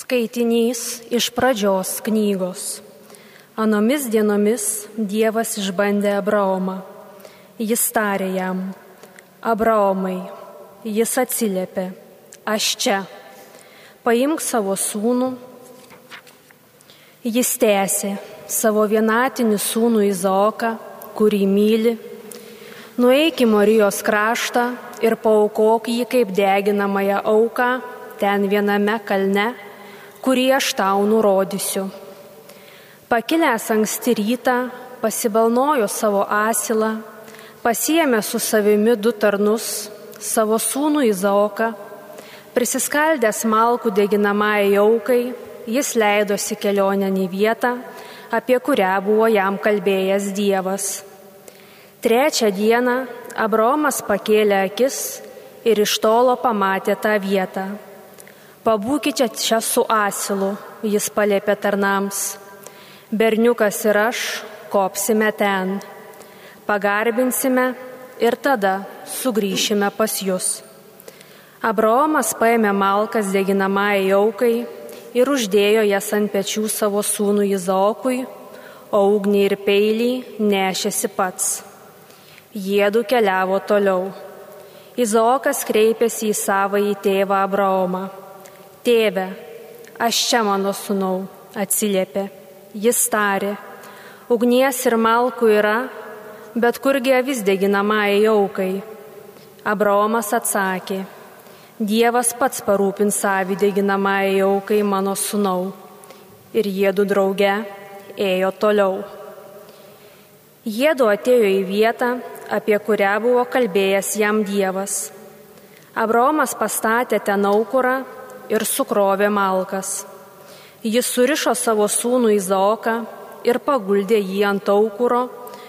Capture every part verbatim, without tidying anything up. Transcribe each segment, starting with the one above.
Skaitinys iš pradžios knygos. Anomis dienomis Dievas išbandė Abraomą. Jis tarė jam: Abraomai. Jis atsiliepė: Aš čia. Paimk savo sūnų. Jis tęsė: Savo vienatinį sūnų Izaoką, kurį myli. Nueik į Morijos kraštą ir paaukok jį kaip deginamąją auką ten viename kalne, kurį aš tau nurodysiu. Pakilęs anksti rytą, pasibalnojo savo asilą, pasiėmė su savimi du tarnus, savo sūnų Izaoką, prisiskaldęs malkų deginamajai aukai, jis leidosi kelionėn į vietą, apie kurią buvo jam kalbėjęs Dievas. Trečią dieną Abraomas pakėlė akis ir iš tolo pamatė tą vietą. Pabūkite čia su asilu, jis paliepė tarnams. Berniukas ir aš kopsime ten. Pagarbinsime ir tada sugrįšime pas jūs. Abraomas paėmė malkas deginamajai aukai ir uždėjo jas ant pečių savo sūnų Izaokui, o ugnį ir peilį nešėsi pats. Jiedu keliavo toliau. Izaokas kreipėsi į savąjį tėvą Abraomą. Tėve, aš čia, mano sūnau, atsiliepė. Jis tarė: Ugnies ir malkų yra, bet kurgi avis deginamajai aukai? Abraomas atsakė: Dievas pats parūpins avį deginamajai aukai, mano sūnau. Ir jiedu drauge ėjo toliau. Jiedu atėjo į vietą, apie kurią buvo kalbėjęs jam Dievas. Abraomas pastatė ten aukurą ir sukrovė malkas. Jis surišo savo sūnų Izaoką ir paguldė jį ant aukuro.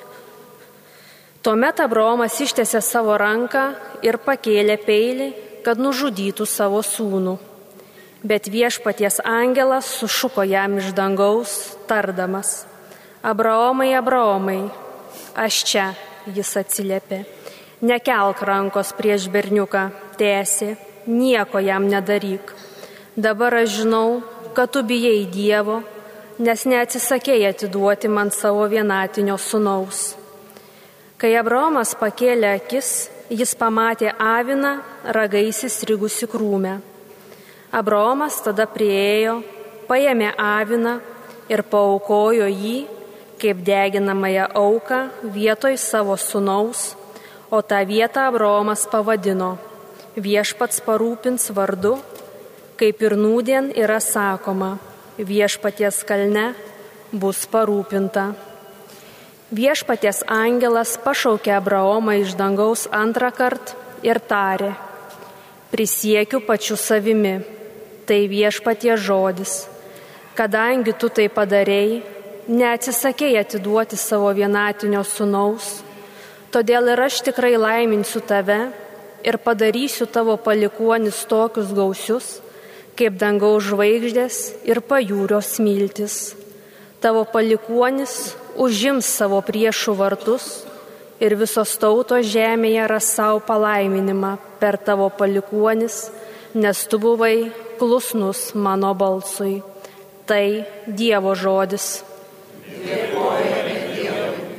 Tuomet Abraomas ištiesė savo ranką ir pakėlė peilį, kad nužudytų savo sūnų. Bet viešpaties angelas sušuko jam iš dangaus, tardamas: Abraomai, Abraomai, aš čia. Jis atsiliepė: Nekelk rankos prieš berniuką, tęsė, nieko jam nedaryk. Dabar aš žinau, kad tu bijai Dievo, nes neatsisakėjai atiduoti man savo vienatinio sūnaus. Kai Abraomas pakėlė akis, jis pamatė aviną ragais įstrigusi krūme. Abraomas tada priėjo, paėmė aviną ir paaukojo jį kaip deginamąją auką vietoj savo sūnaus, o tą vietą Abraomas pavadino: Viešpats parūpins vardu, kaip ir nūdien yra sakoma: Viešpaties kalne bus parūpinta. Viešpaties angelas pašaukė Abraomą iš dangaus antrą kartą ir tarė: Prisiekiu pačiu savimi, tai viešpaties žodis, kadangi tu tai padarei, neatsisakėjai atiduoti savo vienatinio sūnaus, todėl ir aš tikrai laiminsiu tave ir padarysiu tavo palikuonis tokius gausius, kaip dangaus žvaigždės ir pajūrio smiltis. Tavo palikuonis užims savo priešų vartus ir visos tautos žemėje ras savo palaiminimą per tavo palikuonis, nes tu buvai klusnus mano balsui. Tai Dievo žodis. Dėkojame Dievui.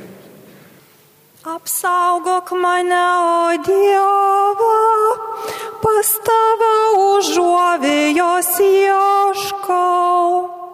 Apsaugok mane, o Dieve, pas tave užuovėjos ieškau.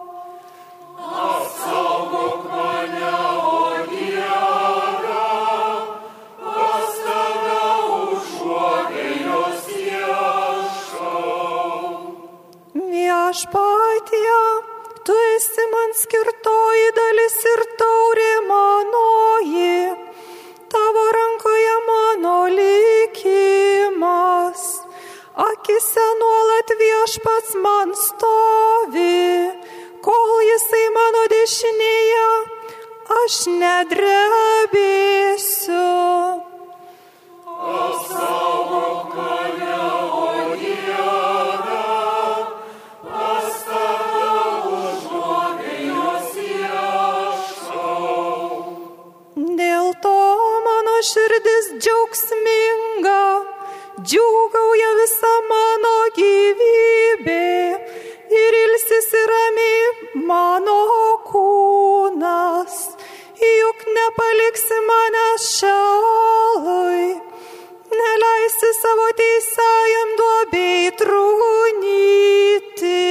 Apsaugok mane, o Dieve, pas tave užuovėjos ieškau. Viešpatie, tu esi man skirtoji dalis ir taurė manoji, tavo rankoje mano likimas. Akise nuolat Viešpats man stovi, kol jisai mano dešinėje, aš nedrebėsiu. Apsaugok mane, o Dieve, širdis džiaugsminga, džiūgauja visa mano gyvybė ir ilsis nusirami mano kūnas, juk nepaliksi mane šalui, neleisi savo teisėjam duobei trūnyti.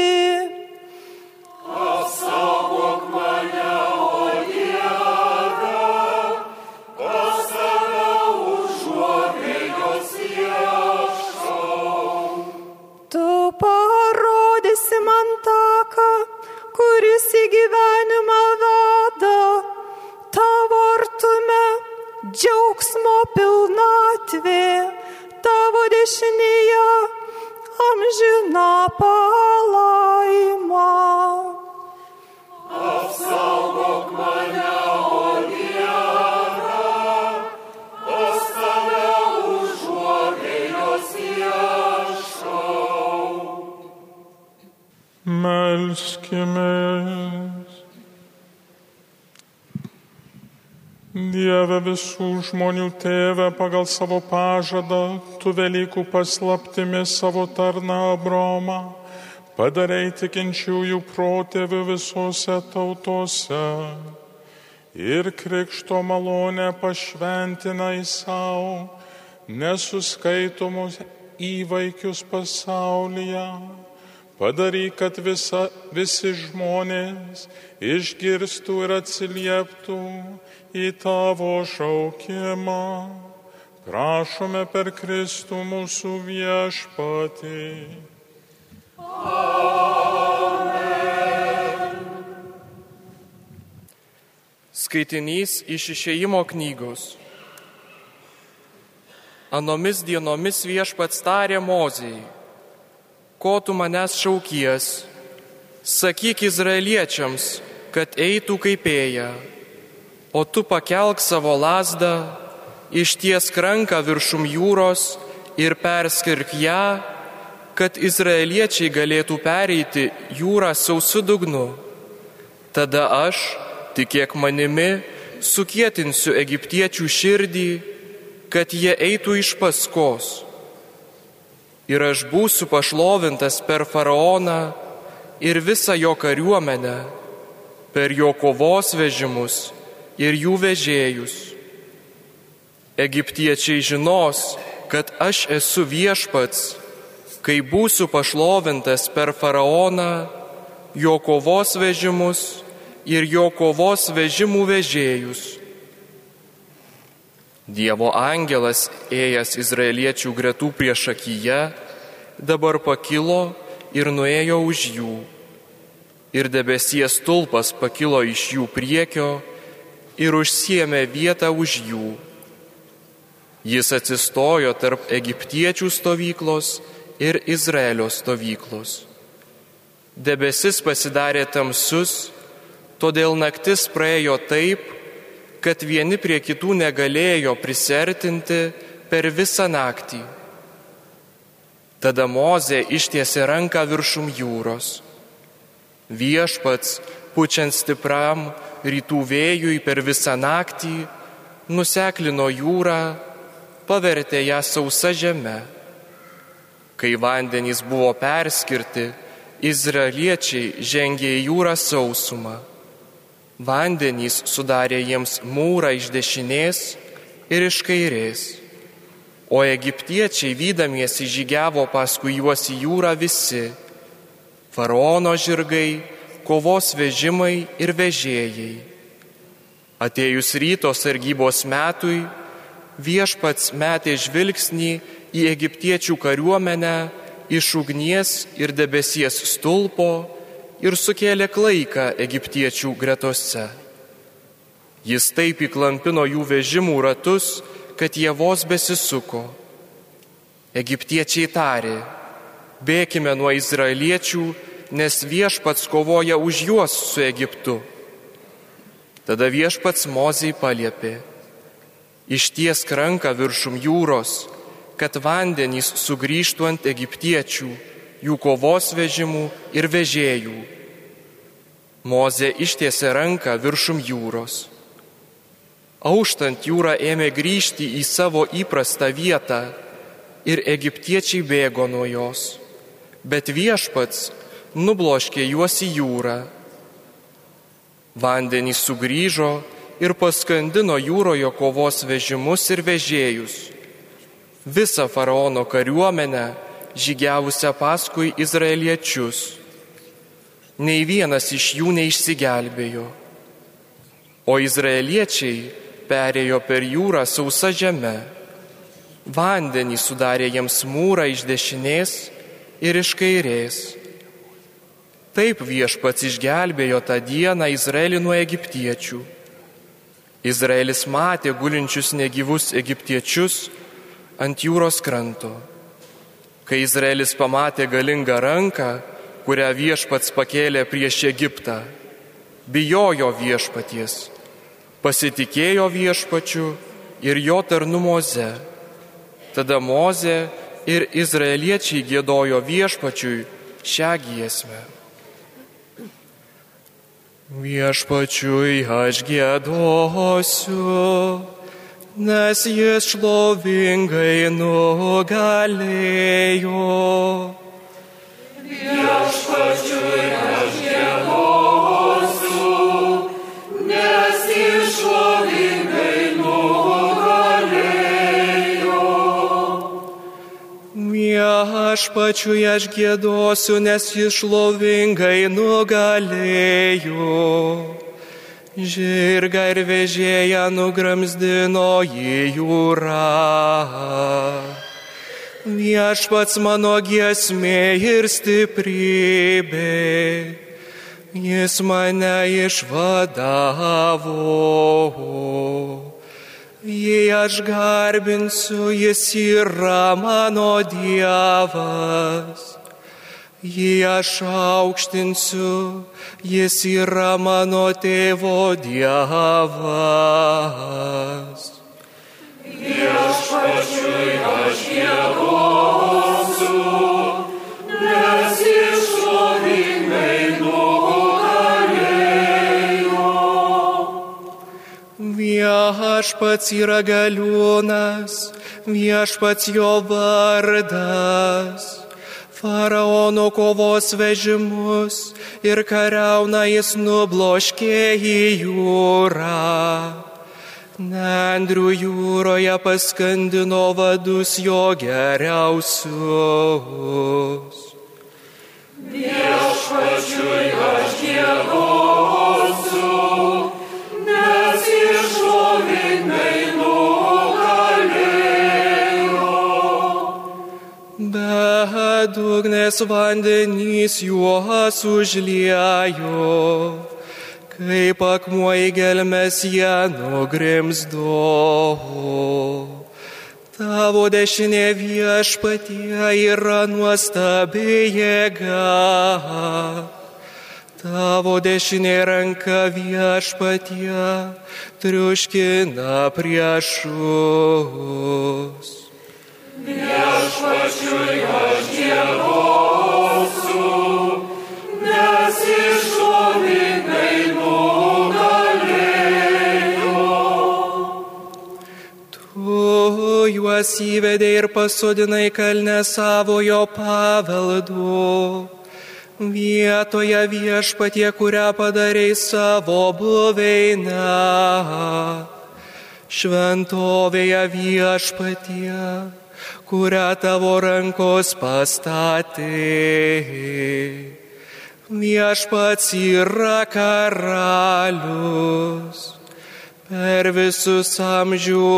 Apsaugok mane, o Dieve, pas tave užuovėjos ieškau. Tu parodysi man taką, kuris į gyvenimą veda, tavo artume džiaugsmo pilnatvė, tavo dešinėje amžina palaima. Apsaugok mane, o Dieve, pas tave užuovėjos ieškau. Melskimės. Dieve visų žmonių tėve, pagal savo pažadą, tu Velykų paslaptimis savo tarną Abraomą padarei tikinčiųjų protėvių visose tautose ir krikšto malonę pašventinai savo nesuskaitomus įvaikius pasaulyje. Padaryk, kad visa, visi žmonės išgirstų ir atsilieptų į tavo šaukimą. Prašome per Kristų mūsų viešpatį. Amen. Skaitinys iš Išėjimo knygos. Anomis dienomis viešpats tarė Mozei: ko tu manęs šaukies? Sakyk izraeliečiams, kad eitų kaip ėję, o tu pakelk savo lazdą, ištiesk ranką viršum jūros ir perskirk ją, kad izraeliečiai galėtų pereiti jūrą sausu dugnu. Tada aš, tikėk manimi, sukietinsiu egiptiečių širdį, kad jie eitų iš paskos. Ir aš būsiu pašlovintas per faraoną ir visą jo kariuomenę, per jo kovos vežimus ir jų vežėjus. Egiptiečiai žinos, kad aš esu viešpats, kai būsiu pašlovintas per faraoną, jo kovos vežimus ir jo kovos vežimų vežėjus. Dievo angelas, ėjęs izraeliečių gretų priešakyje, dabar pakilo ir nuėjo už jų. Ir debesies stulpas pakilo iš jų priekio ir užsiėmė vietą už jų. Jis atsistojo tarp egiptiečių stovyklos ir Izraelio stovyklos. Debesis pasidarė tamsus, todėl naktis praėjo taip, kad vieni prie kitų negalėjo prisertinti per visą naktį. Tada Mozė ištiesė ranką viršum jūros. Viešpats, pučiant stipram rytų vėjui per visą naktį, nuseklino jūrą, pavertė ją sausa žeme. Kai vandenys buvo perskirti, izraeliečiai žengė į jūrą sausumą. Vandenys sudarė jiems mūrą iš dešinės ir iš kairės, o egiptiečiai vydamiesi žygiavo paskui juos į jūrą visi – faraono žirgai, kovos vežimai ir vežėjai. Atėjus ryto sargybos metui, viešpats metė žvilgsnį į egiptiečių kariuomenę iš ugnies ir debesies stulpo ir sukėlė klaiką egiptiečių gretose. Jis taip įklampino jų vežimų ratus, kad jie vos besisuko. Egiptiečiai tarė: bėkime nuo izraeliečių, nes viešpats kovoja už juos su Egiptu. Tada viešpats Mozei paliepė: ištiesk ranką viršum jūros, kad vandenys sugrįžtų ant egiptiečių, jų kovos vežimų ir vežėjų. Mozė ištiesė ranką viršum jūros. Auštant jūra ėmė grįžti į savo įprastą vietą ir egiptiečiai bėgo nuo jos. Bet viešpats nubloškė juos į jūrą. Vandenys sugrįžo ir paskandino jūroje kovos vežimus ir vežėjus, visą faraono kariuomenę žygiavusią paskui izraeliečius. Nei vienas iš jų neišsigelbėjo, o izraeliečiai perėjo per jūrą sausa žeme. Vandenį sudarė jiems mūrą iš dešinės ir iš kairės. Taip Viešpats išgelbėjo tą dieną Izraelį nuo egiptiečių. Izraelis matė gulinčius negyvus egiptiečius ant jūros kranto. Kai Izraelis pamatė galingą ranką, kurią Viešpats pakėlė prieš Egiptą, bijojo Viešpaties, pasitikėjo Viešpačiu ir jo tarnu Moze. Tada Mozė ir izraeliečiai giedojo Viešpačiui šią giesmę. Viešpačiui aš giedosiu, nes jis šlovingai nugalėjo. Viešpačiui aš giedosiu, nes jis šlovingai nugalėjo. Viešpačiui aš giedosiu, nes jis šlovingai nugalėjo. Žirgą ir vežėją nugramzdino į jūrą. Viešpats mano giesmė ir stiprybė, jis mane išvadavo. Jei aš garbinsiu, jis yra mano Dievas. Jei aš aukštinsiu, jis yra mano tėvo Dievas. Viešpačiui aš giedosiu, nes jis šlovingai nugalėjo. Viešpats yra galiūnas, Viešpats jo vardas. Faraono kovos vežimus ir kariauną jis nubloškė į jūrą. Nendrių jūroje paskandino vadus jo geriausius. Viešpačiui aš giedosiu, nes jis šlovingai nugalėjo. Bedugnės vandenys juos užliejo, kaip akmuo į gelmes jie nugrimzdo. Tavo dešinė Viešpatie yra nuostabi jėga. Tavo dešinė ranka Viešpatie triuškina priešus. Viešpačiui aš giedosiu, nes jis šlovingai nugalėjo. Tu juos įvedei ir pasodinai kalne savojo paveldu, vietoje Viešpatie, kurią padarei savo buveinę, šventovėje Viešpatie, kurią tavo rankos pastatė. Viešpats yra karalius per visus amžių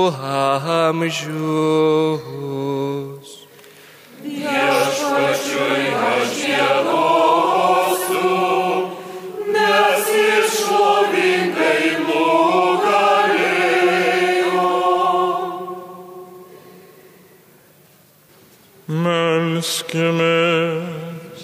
amžius. Viešpačiui aš giedosiu, nes jis šlovingai nugalėjo. Melskimės.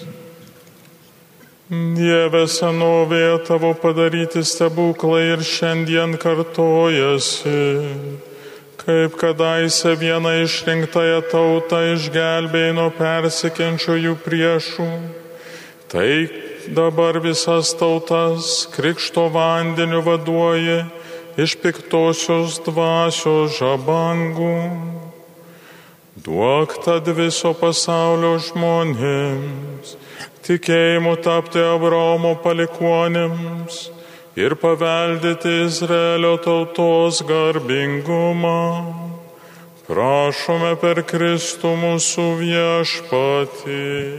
Dieve, senovėje tavo padaryti stebuklai ir šiandien kartojasi, kaip kadaise viena išrinktąją tautą išgelbėjai nuo persekiančiųjų priešų. Tai dabar visas tautas krikšto vandeniu vaduoji iš piktosios dvasios žabangų. Duok tad viso pasaulio žmonėms tikėjimu tapti Abraomo palikuonims ir paveldėti Izraelio tautos garbingumą. Prašome per Kristų mūsų viešpatį.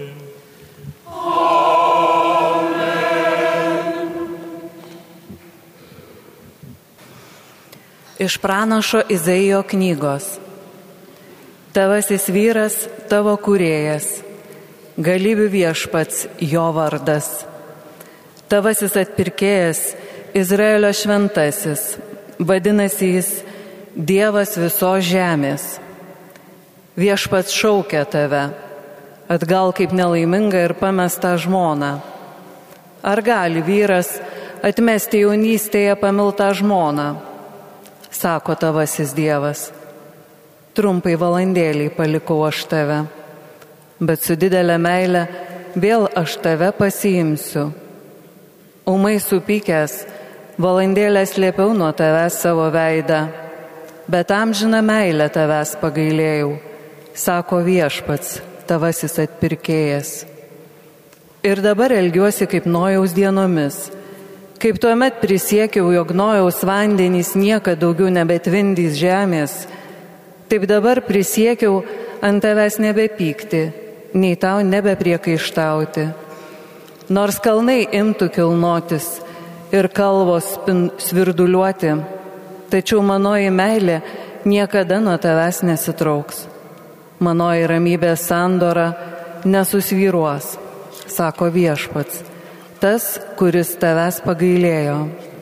Iš pranašo Izaijo knygos. Tavasis vyras, tavo kūrėjas, galybių viešpats, jo vardas. Tavasis atpirkėjas, Izraelio šventasis, vadinasi jis Dievas visos žemės. Viešpats šaukia tave, atgal kaip nelaimingą ir pamestą žmoną. Ar gali vyras atmesti jaunystėje pamiltą žmoną? Sako tavasis Dievas. Trumpai valandėlį palikau aš tave, bet su didelė meile vėl aš tave pasiimsiu. Ūmai supykęs, valandėlę slėpiau nuo tavęs savo veidą, bet amžiną meilę tavęs pagailėjau, sako viešpats, tavasis atpirkėjas. Ir dabar elgiuosi kaip Nojaus dienomis, kaip tuomet prisiekiau, jog Nojaus vandenys niekad daugiau nebetvindys žemės, taip dabar prisiekiau ant tavęs nebepykti, nei tau nebepriekaištauti. Nors kalnai imtų kilnotis ir kalvos svirduliuoti, tačiau manoji meilė niekada nuo tavęs nesitrauks. Manoji ramybės sandora nesusvyruos, sako viešpats, tas, kuris tavęs pagailėjo.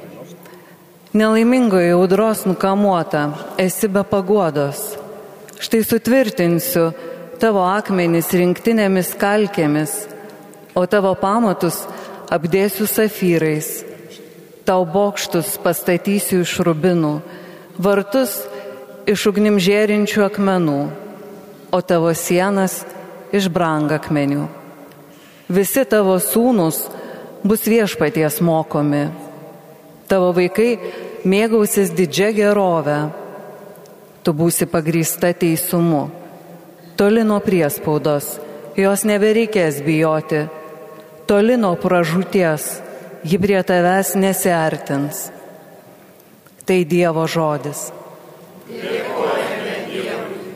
Nelaimingoji audros nukamuota, esi be paguodos. Štai sutvirtinsiu tavo akmenis rinktinėmis kalkėmis, o tavo pamatus apdėsiu safyrais. Tau bokštus pastatysiu iš rubinų, vartus iš ugnimžėrinčių akmenų, o tavo sienas iš brangakmenių. Visi tavo sūnus bus viešpaties mokomi. Tavo vaikai mėgausis didžia gerove. Tu būsi pagrįsta teisumu. Toli nuo priespaudos, jos nebereikės bijoti. Toli nuo pražūties, ji prie tavęs nesiartins. Tai Dievo žodis. Dėkojame Dievui.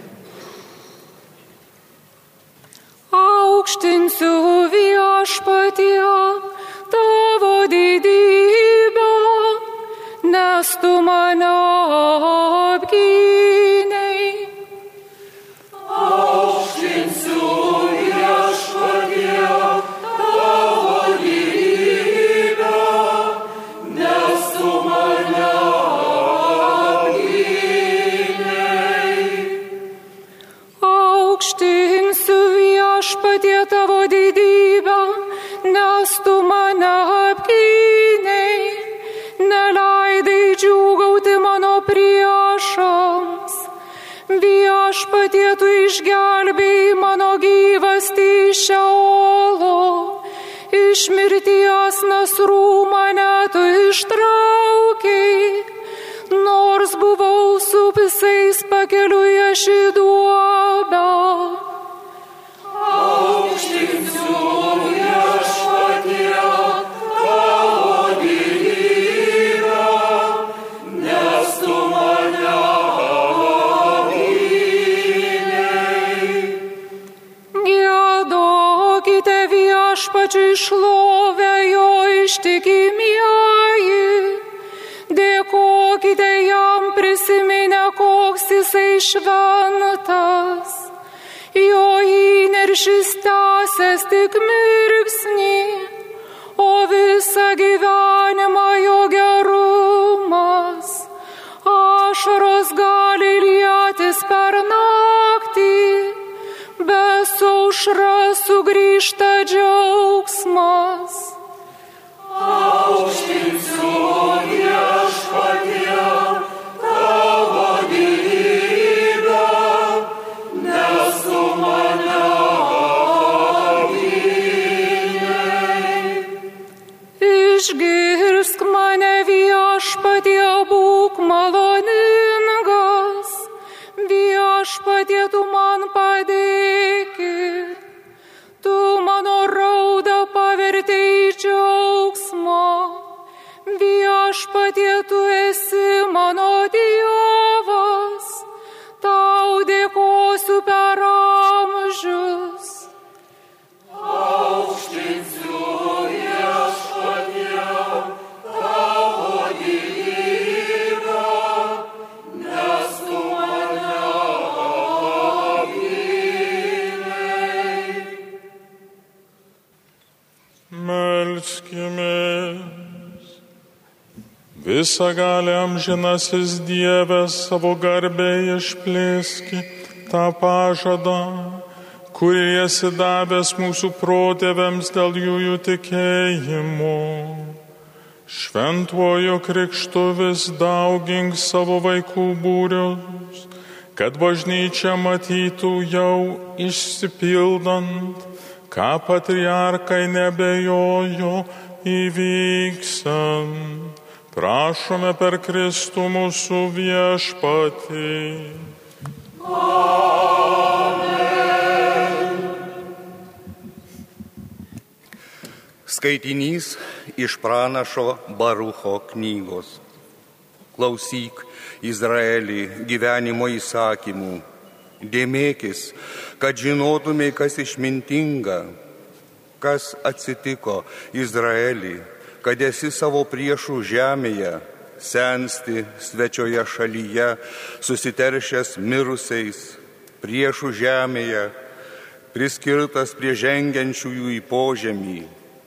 Aukštinsiu viešpatie tavo didybę, nes tu mane apgynei. Aukštinsiu viešpatie tavo didybę, nes tu mane apgynei. Aukštinsiu viešpatie tavo didybę, nes tu mane apgynei. Neleidai džiūgauti mano priešams. Viešpatie, tu išgelbėjai mano gyvastį iš Šeolo. Iš mirties nasrų mane tu ištraukei. Nors buvau su visais pakeliui aš į duobę. Aukštinsiu viešpatie tavo didybę, nes tu mane apgynei. Giedokite viešpačiui šlovę jo ištikimieji. Dėkokite jam prisiminę, koks jisai šventas. Jo įniršis tęsės tik mirksnį, o visą gyvenimą jo gerumas. Ašaros gali lietis per naktį, bet su aušra sugrįžta džiaugsmas. Aukštinsiu viešpatie tavo didybę, nes tu mane apgynei. Išgirsk mane viešpatie, būk maloningas. Viešpatie Viešpatie, tu man padėki, tu mano raudą pavertei į džiaugsmą. Viešpatie, tu esi mano Dievas, tau dėkosiu per amžius. Aukštinsiu Viešpatie tavo didybę, nes tu mane apgynei. Melskimės. Visagali amžinasis Dieve, savo garbei išplėski tą pažadą, kurį esi davęs mūsų protėviams dėl jų tikėjimo. Šventuoju krikštu vis daugink savo vaikų būrius, kad bažnyčia matytų jau išsipildant, ką patriarkai nebejojo įvyksant. Prašome per Kristų mūsų viešpatį. Amen. Skaitinys iš pranašo Barucho knygos. Klausyk, Izraelį, gyvenimo įsakymų. Dėmėkis, kad žinotumai, kas išmintinga, kas atsitiko Izraelį, kad esi savo priešų žemėje, sensti svečioje šalyje, susiteršęs mirusiais, priešų žemėje, priskirtas prie žengiančiųjų į požemį.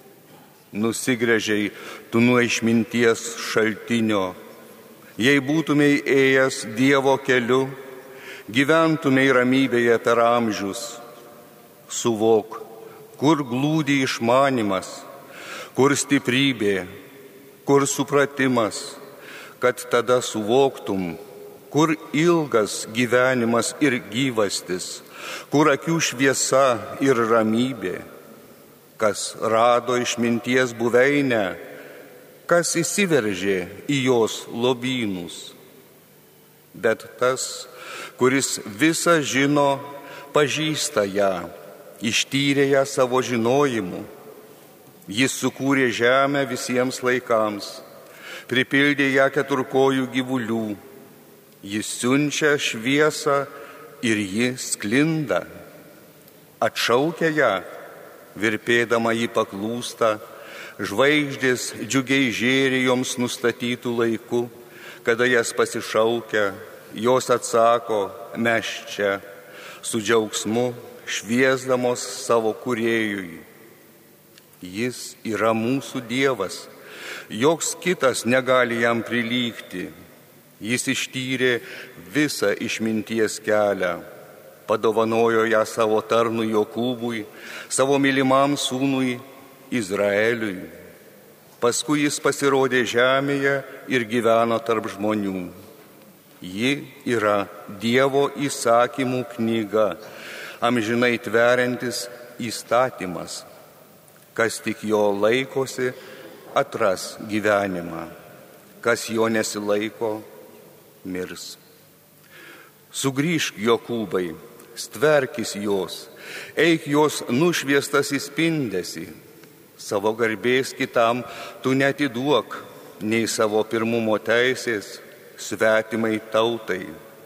Nusigręžiai tu nuo išminties šaltinio. Jei būtumei ėjęs Dievo keliu, gyventumei ramybėje per amžius. Suvok, kur glūdi išmanimas, kur stiprybė, kur supratimas, kad tada suvoktum, kur ilgas gyvenimas ir gyvastis, kur akių šviesa ir ramybė, kas rado išminties buveinę, kas įsiveržė į jos lobynus. Bet tas, kuris visą žino, pažįsta ją, ištyrė ją savo žinojimu. Jis sukūrė žemę visiems laikams, pripildė ją keturkojų gyvulių. Jis siunčia šviesą ir ji sklinda. Atšaukia ją, virpėdama jį paklūsta, žvaigždės džiugiai žėri joms nustatytų laiku, kada jas pasišaukia, jos atsako, mes čia, su džiaugsmu šviesdamos savo kūrėjui. Jis yra mūsų Dievas, joks kitas negali jam prilygti. Jis ištyrė visą išminties kelią, padovanojo ją savo tarnui Jokūbui, savo mylimam sūnui Izraeliui. Paskui jis pasirodė žemėje ir gyveno tarp žmonių. Ji yra Dievo įsakymų knyga, amžinai tveriantis įstatymas. Kas tik jo laikosi, atras gyvenimą. Kas jo nesilaiko, mirs. Sugrįžk, Jokūbai, stverkis jos, eik jos nušviestas į spindesį. Savo garbės kitam tu netiduok, nei savo pirmumo teisės svetimai tautai.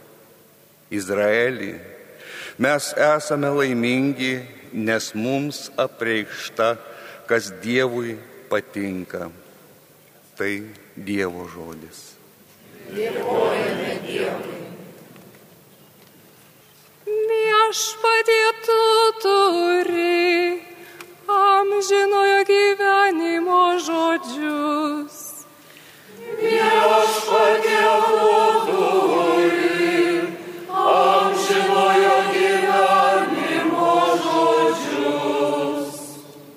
Izraelį, mes esame laimingi, nes mums apreikšta, kas Dievui patinka. Tai Dievo žodis. Dėkojame Dievui. Viešpatie, tu turi amžinojo gyvenimo žodžius. Viešpatie, tu turi amžinojo gyvenimo žodžius.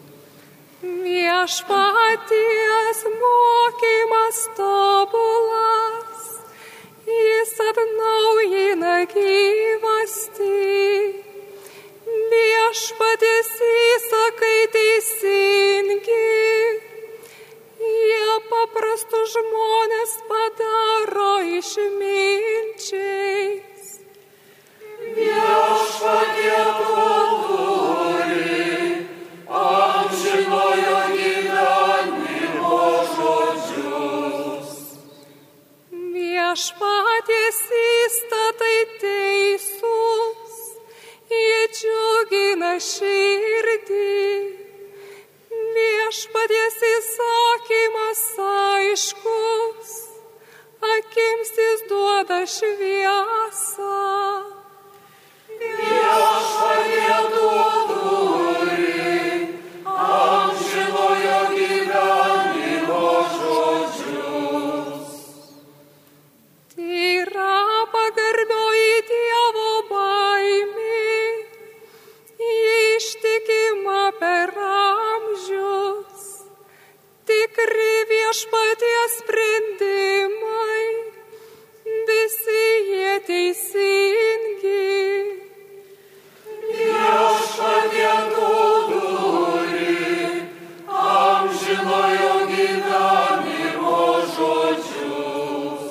Viešpaties mokymas tobulas, jis atnaujina gyvastį. Viešpaties įsakai teisingi, jie paprastus žmonės padaro išminčiais. Viešpatie, Viešpaties įstatai teisūs, jie džiugina širdį. Viešpaties įsakymas aiškus, akims jis duoda šviesą. Viešpatie tu turi amžinojo gyvenimo žodžius. Tyra pagarbioji Dievo baimė, ji ištikima per amžius. Tikri Viešpaties sprendimai, visi jie teisingi. Viešpatie tu turi amžinojo gyvenimo žodžius.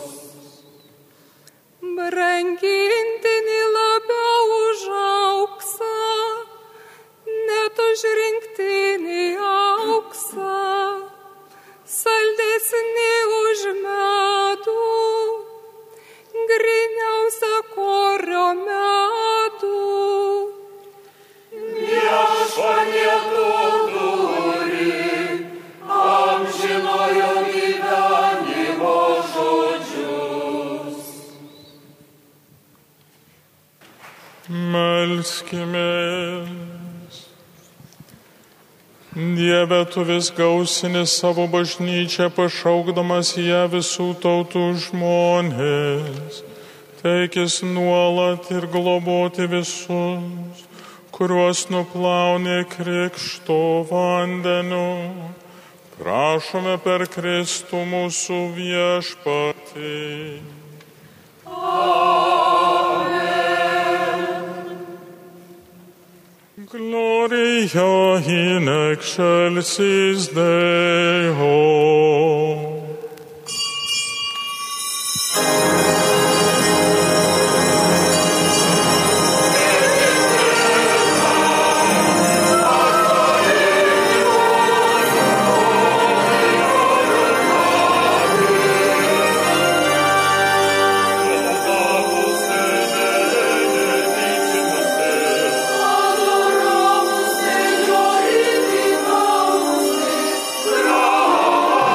Brangintini labiau už auksą, net už rinktinį auksą, saldesni už medų, gryniausia korio medų. Viešpatie tu turi amžinojo gyvenimo žodžius. Melskimės. Dieve, tu vis gausini savo bažnyčią, pašaukdamas ją visų tautų žmonės. Teikis nuolat ir globoti visus, kuriuos nuplaunė krikšto vandeniu. Prašome per Kristų mūsų viešpatį. Gloria in excelsis Deo. Adoramos, Señor, y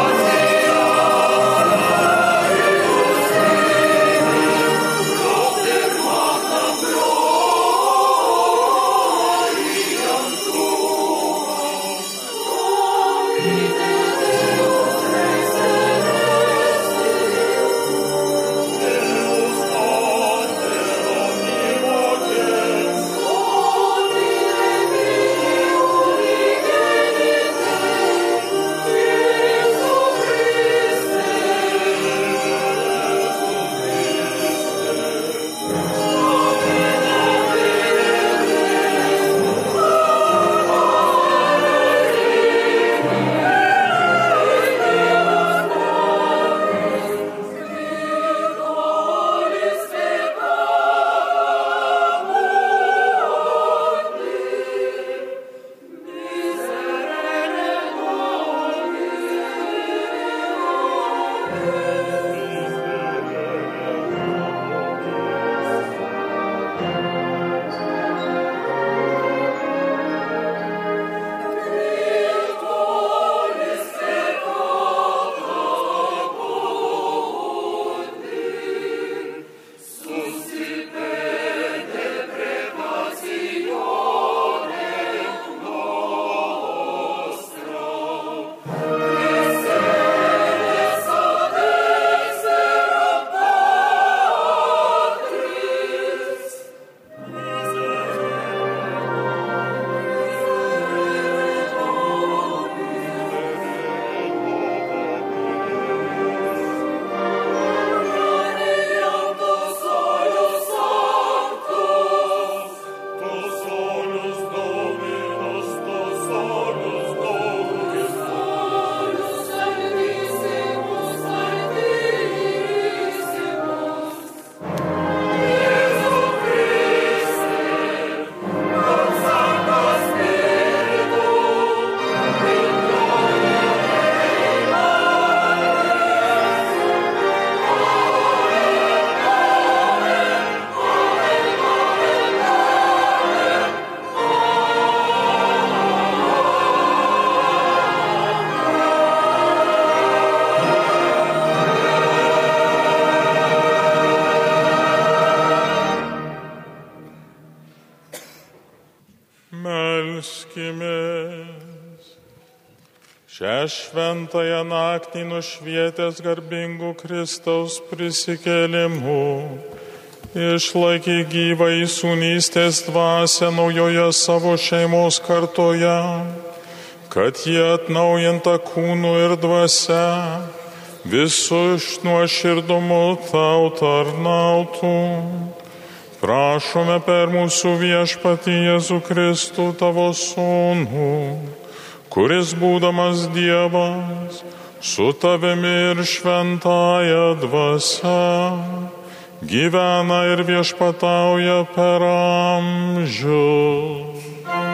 šventąją naktį nušvietęs garbingų Kristaus prisikėlimų, išlaikyk gyvą įsūnystės dvasią naujoje savo šeimos kartoje, kad jie atnaujinta kūnu ir dvasia visų nuoširdumu tau tarnautų. Prašome per mūsų viešpatį Jėzų Kristų, tavo Sūnų, kuris būdamas Dievas, su tavimi ir šventąja dvasia, gyvena ir viešpatauja per amžius.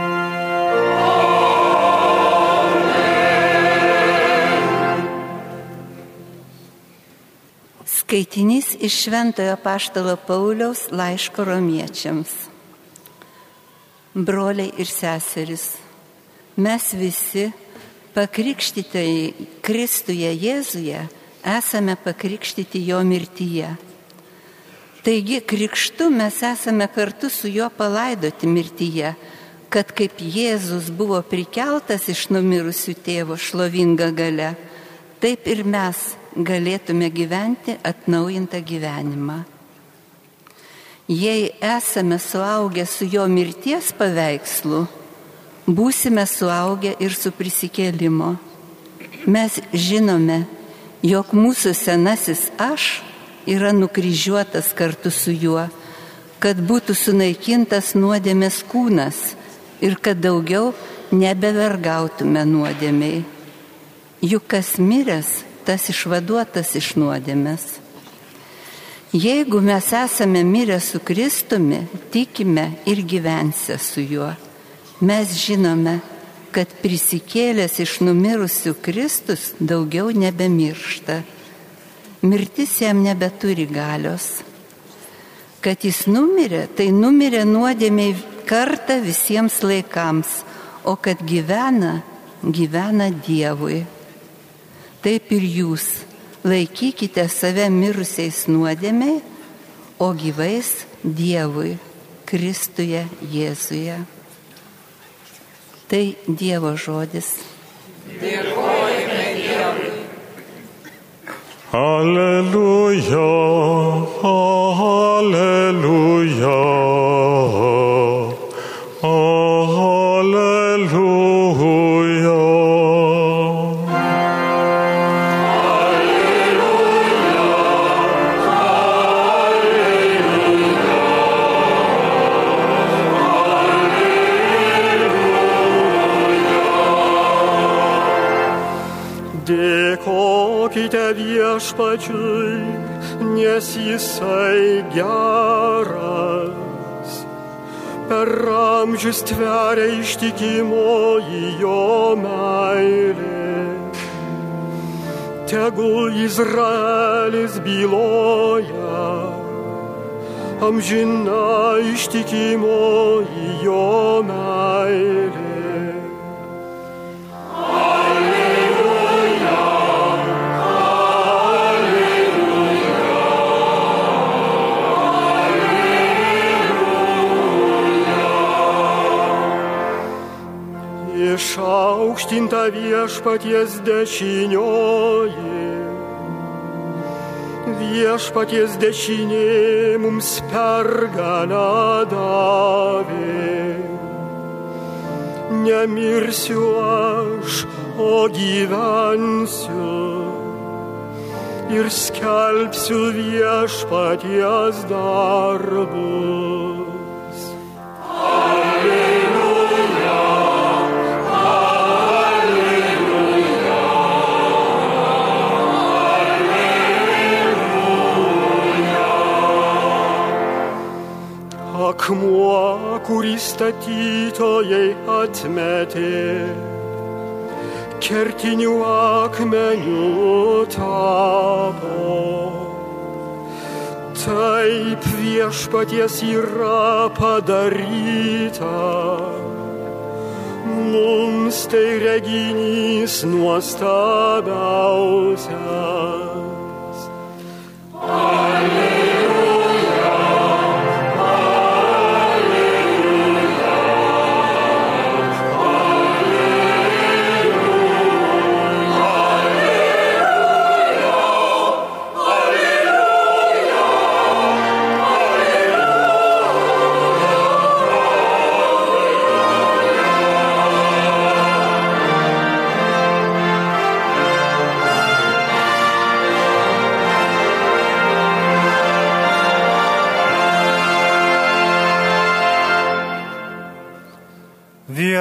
Skaitinys iš Šventojo Apaštalo Pauliaus laiško Romiečiams. Broliai ir seserys, mes visi, pakrikštytojai Kristuje Jėzuje, esame pakrikštyti jo mirtyje. Taigi, krikštu mes esame kartu su juo palaidoti mirtyje, kad kaip Jėzus buvo prikeltas iš numirusių tėvo šlovinga galia, taip ir mes galėtume gyventi atnaujintą gyvenimą. Jei esame suaugę su jo mirties paveikslu, būsime suaugę ir su prisikėlimo. Mes žinome, jog mūsų senasis aš yra nukryžiuotas kartu su juo, kad būtų sunaikintas nuodėmės kūnas ir kad daugiau nebevergautume nuodėmei. Juk kas miręs, tas išvaduotas iš nuodėmės. Jeigu mes esame mirę su Kristumi, tikime ir gyvensę su juo. Mes žinome, kad prisikėlęs iš numirusių Kristus daugiau nebemiršta. Mirtis jam nebeturi galios. Kad jis numirė, tai numirė nuodėmei kartą visiems laikams, o kad gyvena, gyvena Dievui. Taip ir jūs laikykite save mirusiais nuodėmei, o gyvais Dievui, Kristuje Jėzuje. Tai Dievo žodis. Dėkojame Dievui. Alleluja, alleluja, alleluja. Dėkokite viešpačiui, nes jisai geras. Per amžius tveria ištikimoji jo meilė. Tegul Izraelis byloja, amžina ištikimoji jo meilė. Išaukštinta viešpaties dešinioji, viešpaties dešinė mums pergalę davė. Nemirsiu aš, o gyvensiu ir skelbsiu viešpaties darbus. Alleluja. Akmuo, kurį statytojai atmetė, kertinių akmenių tapo. Taip viešpaties yra padaryta, mums tai reginys nuostabiausias. Alleluja.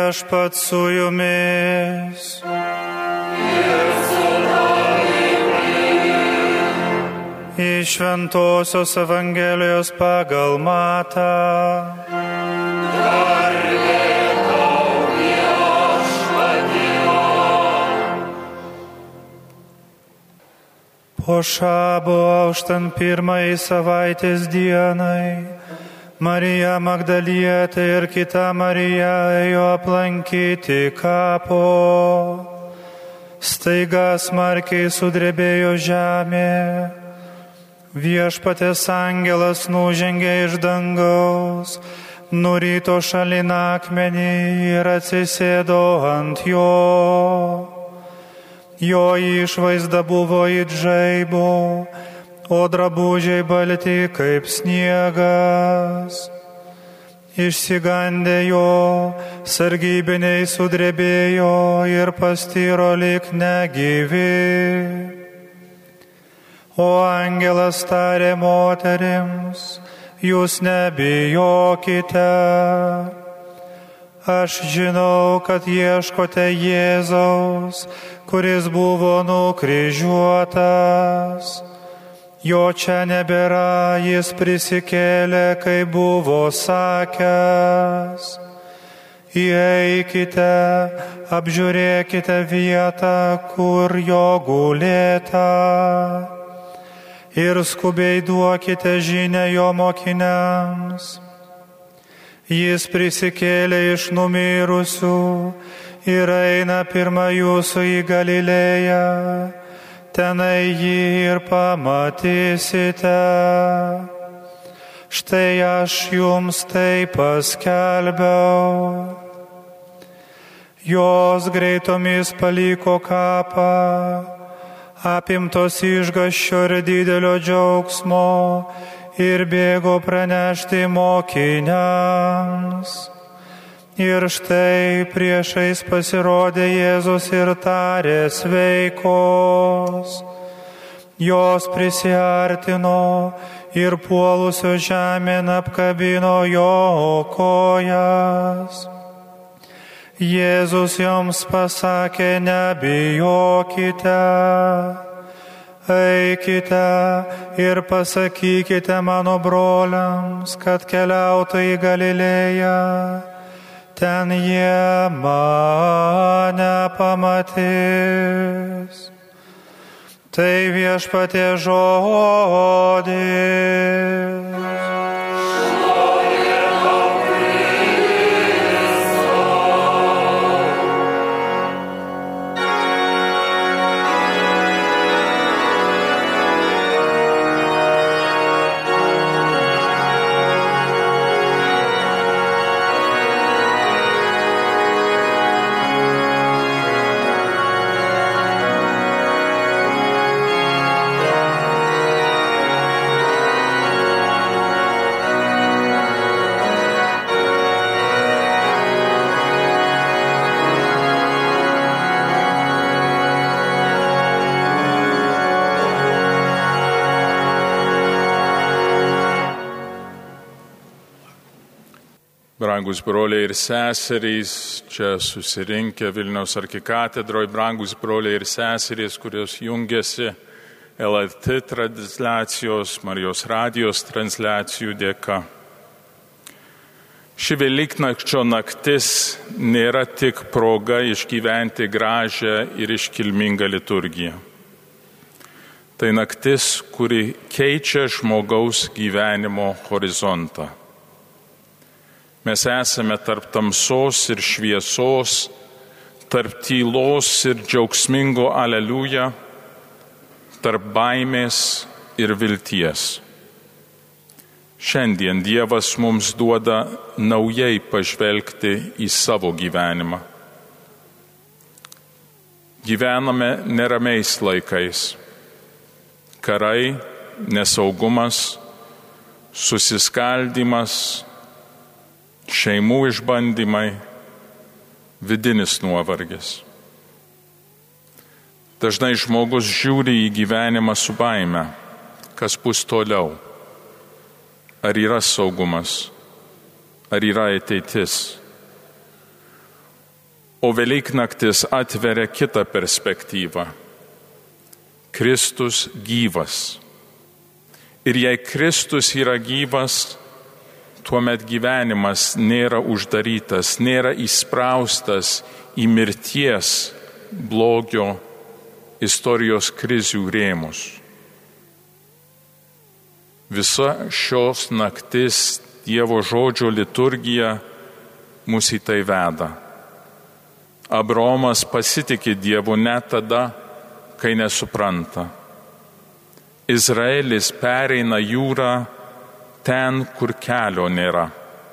Viešpat su jumis. Iš Šventosios Evangelijos pagal Matą. Po šabo auštant pirmai savaitės dienai, Marija Magdalietė ir kita Marija ėjo aplankyti kapo. Staiga smarkiai sudrebėjo žemė. Viešpaties angelas nužengė iš dangaus, nurito šalin akmenį ir atsisėdo ant jo. Jo išvaizda buvo it žaibo, o drabužiai balti kaip sniegas. Išsigandę jo, sargybiniai sudrebėjo ir pastiro lyg negyvi. O angelas tarė moterims, jūs nebijokite. Aš žinau, kad ieškote Jėzaus, kuris buvo nukryžiuotas. Jo čia nebėra, jis prisikėlė, kai buvo sakęs. Įeikite, apžiūrėkite vietą, kur jo gulėta. Ir skubiai duokite žinią jo mokiniams. Jis prisikėlė iš numirusių ir eina pirma jūsų į Galilėją, tenai jį ir pamatysite. Štai aš jums tai paskelbiau. Jos greitomis paliko kapą, apimtos išgąsčio ir didelio džiaugsmo, ir bėgo pranešti mokiniams. Ir štai priešais pasirodė Jėzus ir tarė sveikos. Jos prisiartino ir puolusio žemėn apkabino jo kojas. Jėzus joms pasakė, nebijokite. Eikite ir pasakykite mano broliams, kad keliautų į Galilėją. Ten jie mane pamatys. Tai Viešpaties žodis. Brangus broliai ir seserys, čia susirinkę Vilniaus arkikatedroje, brangus broliai ir seserys, kurios jungiasi L R T transliacijos, Marijos radijos transliacijų dėka. Ši Velyknakčio naktis nėra tik proga išgyventi gražią ir iškilmingą liturgiją. Tai naktis, kuri keičia žmogaus gyvenimo horizontą. Mes esame tarp tamsos ir šviesos, tarp tylos ir džiaugsmingo aleliuja, tarp baimės ir vilties. Šiandien Dievas mums duoda naujai pažvelgti į savo gyvenimą. Gyvename neramiais laikais. Karai, nesaugumas, susiskaldymas, šeimų išbandymai, vidinis nuovargis. Dažnai žmogus žiūri į gyvenimą su baime, kas bus toliau. Ar yra saugumas, ar yra ateitis. O Velyknaktis atveria kitą perspektyvą. Kristus gyvas. Ir jei Kristus yra gyvas, tuomet gyvenimas nėra uždarytas, nėra įspraustas į mirties, blogio, istorijos krizių rėmus. Visa šios naktis Dievo žodžio liturgija mus į tai veda. Abraomas pasitikė Dievu net tada, kai nesupranta. Izraelis pereina jūrą ten, kur kelio nėra.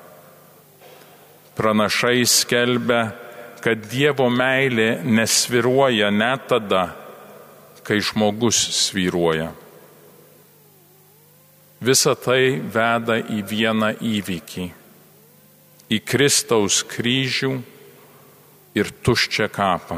Pranašai skelbia, kad Dievo meilė nesvyruoja net tada, kai žmogus svyruoja. Visa tai veda į vieną įvykį, į Kristaus kryžių ir tuščią kapą.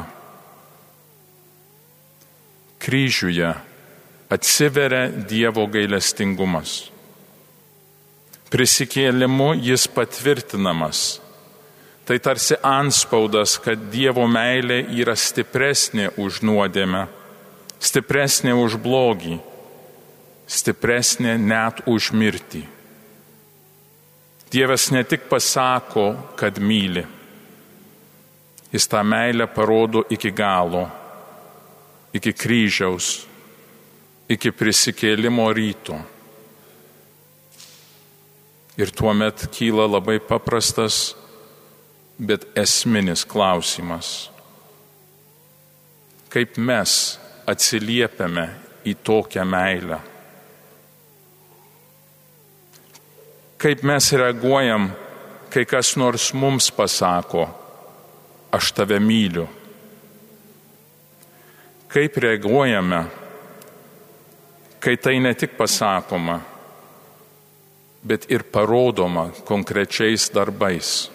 Kryžiuje atsiveria Dievo gailestingumas. Prisikėlimu jis patvirtinamas. Tai tarsi antspaudas, kad Dievo meilė yra stipresnė už nuodėmę, stipresnė už blogį, stipresnė net už mirtį. Dievas ne tik pasako, kad myli, jis tą meilę parodo iki galo, iki kryžiaus, iki prisikėlimo ryto. Ir tuomet kyla labai paprastas, bet esminis klausimas. Kaip mes atsiliepiame į tokią meilę? Kaip mes reaguojam, kai kas nors mums pasako, aš tave myliu? Kaip reaguojame, kai tai ne tik pasakoma, bet ir parodoma konkrečiais darbais?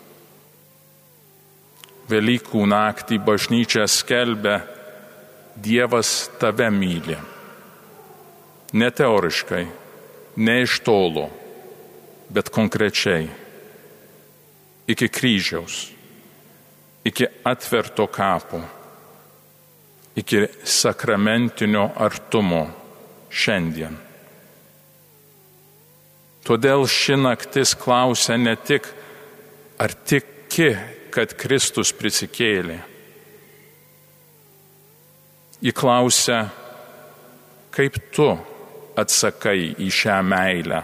Velykų naktį bažnyčia skelbia, Dievas tave myli. Ne teoriškai, ne iš tolo, bet konkrečiai. Iki kryžiaus, iki atverto kapo, iki sakramentinio artumo šiandien. Todėl ši naktis klausia ne tik, ar tiki, kad Kristus prisikėlė. Ji klausia, kaip tu atsakai į šią meilę.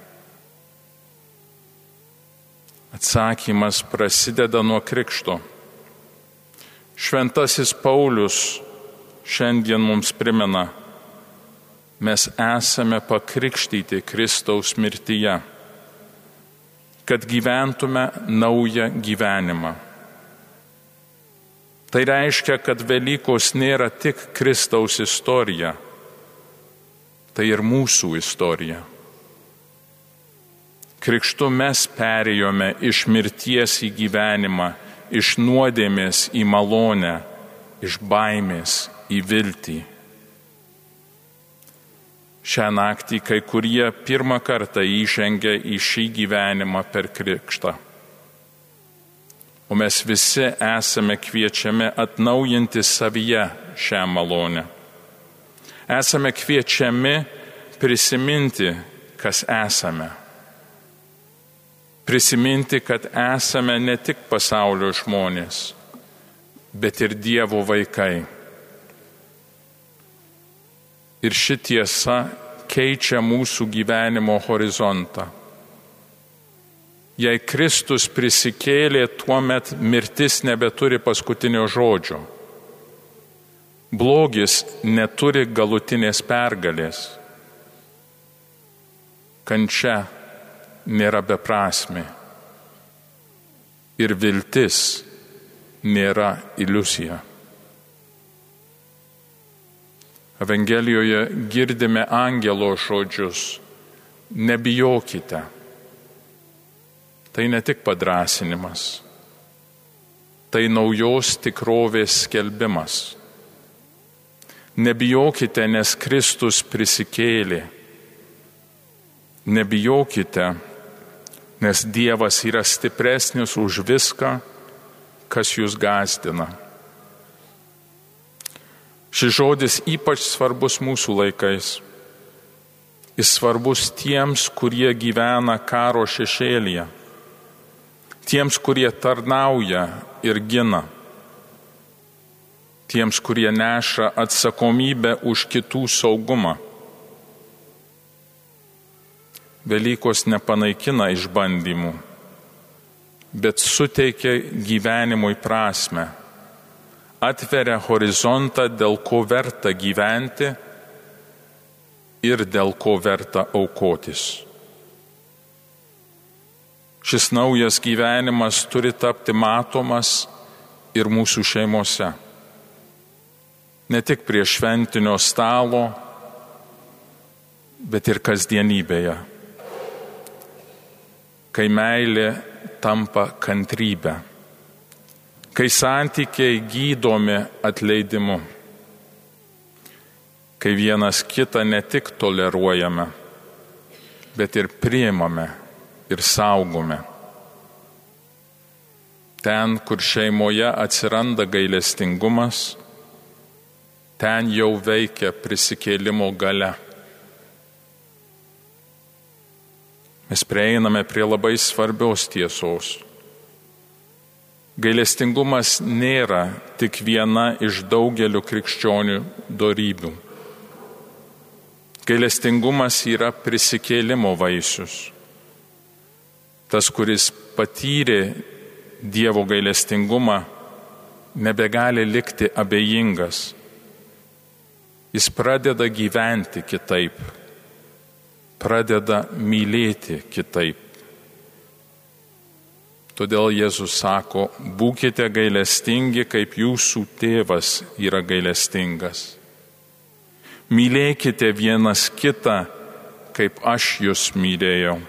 Atsakymas prasideda nuo krikšto. Šventasis Paulius šiandien mums primena, mes esame pakrikštyti Kristaus mirtyje, kad gyventume naują gyvenimą. Tai reiškia, kad Velykos nėra tik Kristaus istorija, tai ir mūsų istorija. Krikštu mes perėjome iš mirties į gyvenimą, iš nuodėmės į malonę, iš baimės į viltį. Šią naktį kai kurie pirmą kartą įžengia į šį gyvenimą per krikštą. O mes visi esame kviečiami atnaujinti savyje šią malonę. Esame kviečiami prisiminti, kas esame. Prisiminti, kad esame ne tik pasaulio žmonės, bet ir Dievo vaikai. Ir ši tiesa keičia mūsų gyvenimo horizontą. Jei Kristus prisikėlė, tuomet mirtis nebeturi paskutinio žodžio. Blogis neturi galutinės pergalės. Kančia nėra beprasmė. Ir viltis nėra iliuzija. Evangelijoje girdime angelo žodžius: nebijokite. Tai ne tik padrąsinimas, tai naujos tikrovės skelbimas. Nebijokite, nes Kristus prisikėlė. Nebijokite, nes Dievas yra stipresnis už viską, kas jūs gąsdina. Šis žodis ypač svarbus mūsų laikais. Jis svarbus tiems, kurie gyvena karo šešėlyje, tiems, kurie tarnauja ir gina, tiems, kurie neša atsakomybę už kitų saugumą. Velykos nepanaikina išbandymų, bet suteikia gyvenimui prasmę, atveria horizontą, dėl ko verta gyventi ir dėl ko verta aukotis. Šis naujas gyvenimas turi tapti matomas ir mūsų šeimose. Ne tik prie šventinio stalo, bet ir kasdienybėje. Kai meilė tampa kantrybė, kai santykiai gydomi atleidimu, kai vienas kitą ne tik toleruojame, bet ir priimame ir saugome. Ten, kur šeimoje atsiranda gailestingumas, ten jau veikia prisikėlimo galia. Mes prieiname prie labai svarbios tiesos. Gailestingumas nėra tik viena iš daugelio krikščionių dorybių. Gailestingumas yra prisikėlimo vaisius. Tas, kuris patyrė Dievo gailestingumą, nebegali likti abejingas. Jis pradeda gyventi kitaip, pradeda mylėti kitaip. Todėl Jėzus sako, būkite gailestingi, kaip jūsų tėvas yra gailestingas. Mylėkite vienas kitą, kaip aš jūs mylėjau.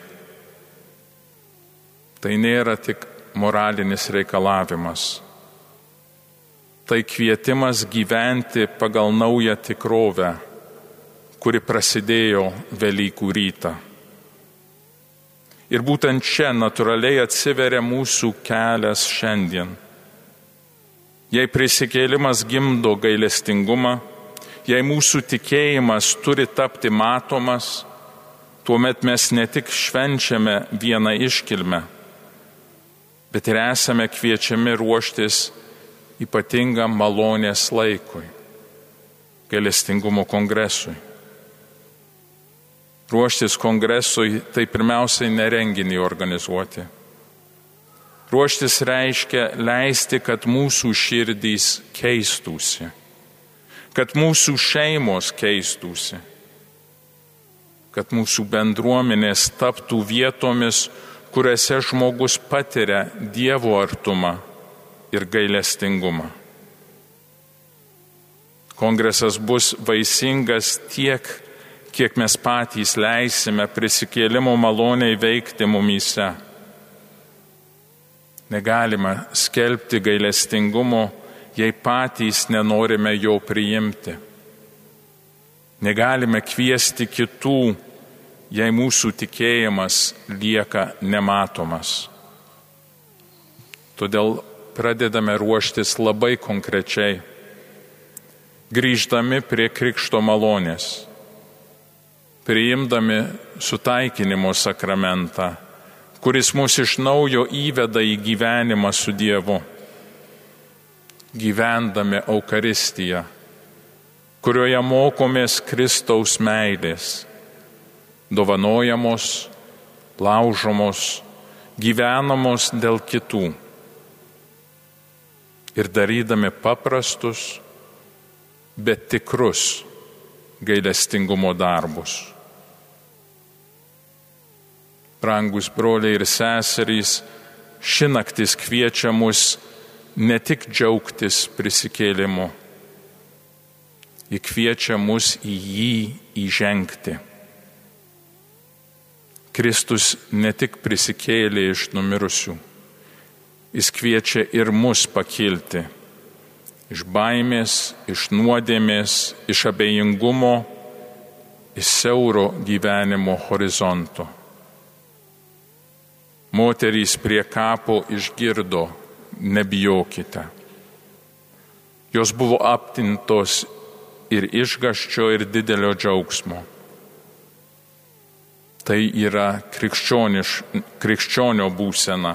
Tai nėra tik moralinis reikalavimas. Tai kvietimas gyventi pagal naują tikrovę, kuri prasidėjo Velykų rytą. Ir būtent čia natūraliai atsiveria mūsų kelias šiandien. Jei prisikėlimas gimdo gailestingumą, jei mūsų tikėjimas turi tapti matomas, tuomet mes ne tik švenčiame vieną iškilmę, bet ir esame kviečiami ruoštis ypatingam malonės laikui, gailestingumo kongresui. Ruoštis kongresui tai pirmiausiai ne renginį organizuoti. Ruoštis reiškia leisti, kad mūsų širdys keistųsi, kad mūsų šeimos keistųsi, kad mūsų bendruomenės taptų vietomis, kuriuose žmogus patiria Dievo artumą ir gailestingumą. Kongresas bus vaisingas tiek, kiek mes patys leisime prisikėlimo maloniai veikti mumyse. Negalime skelbti gailestingumo, jei patys nenorime jo priimti. Negalime kviesti kitų, jei mūsų tikėjimas lieka nematomas. Todėl pradedame ruoštis labai konkrečiai, grįždami prie krikšto malonės, priimdami sutaikinimo sakramentą, kuris mus iš naujo įveda į gyvenimą su Dievu, gyvendami Eucharistiją, kurioje mokomės Kristaus meilės, dovanojamos, laužomos, gyvenamos dėl kitų ir darydami paprastus, bet tikrus gailestingumo darbus. Brangus broliai ir seserys, ši naktis kviečia mus ne tik džiaugtis prisikėlimu, ji kviečia mus į jį įžengti. Kristus ne tik prisikėlė iš numirusių, jis kviečia ir mus pakilti iš baimės, iš nuodėmės, iš abejingumo, iš siauro gyvenimo horizonto. Moterys prie kapo išgirdo nebijokite. Jos buvo aptintos ir išgąsčio, ir didelio džiaugsmo. Tai yra krikščionio būsena,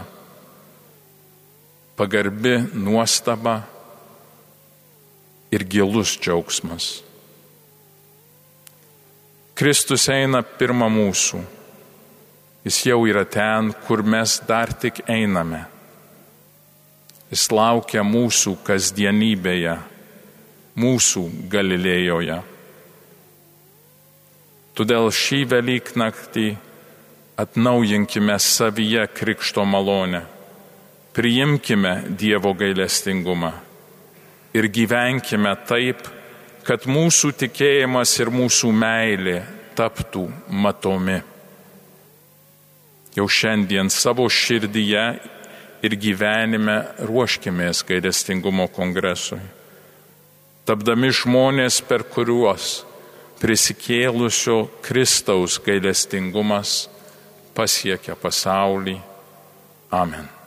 pagarbi nuostaba ir gilus džiaugsmas. Kristus eina pirma mūsų. Jis jau yra ten, kur mes dar tik einame. Jis laukia mūsų kasdienybėje, mūsų Galilėjoje. Todėl šį Velyknaktį atnaujinkime savyje krikšto malonę, priimkime Dievo gailestingumą ir gyvenkime taip, kad mūsų tikėjimas ir mūsų meilė taptų matomi. Jau šiandien savo širdyje ir gyvenime ruoškimės gailestingumo kongresui, tapdami žmonės, per kuriuos prisikėlusio Kristaus gailestingumas pasiekia pasaulį. Amen.